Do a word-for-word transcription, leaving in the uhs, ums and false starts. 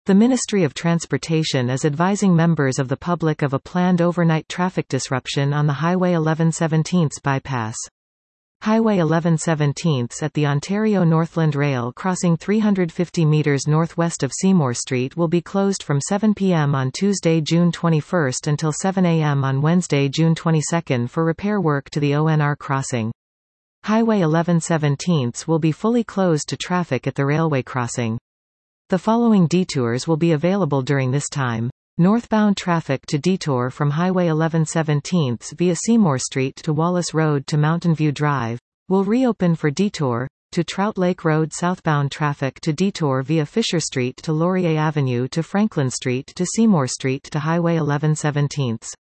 The Ministry of Transportation is advising members of the public of a planned overnight traffic disruption on the Highway eleven seventeen bypass. Highway eleven seventeen at the Ontario Northland Rail crossing three hundred fifty metres northwest of Seymour Street will be closed from seven p m on Tuesday, June twenty-first until seven a m on Wednesday, June twenty-second for repair work to the O N R crossing. Highway eleven seventeen will be fully closed to traffic at the railway crossing. The following detours will be available during this time. Northbound traffic to detour from Highway eleven seventeen via Seymour Street to Wallace Road to Mountain View Drive will reopen for detour. To Trout Lake Road southbound traffic to detour via Fisher Street to Laurier Avenue to Franklin Street to Seymour Street to Highway eleven seventeen.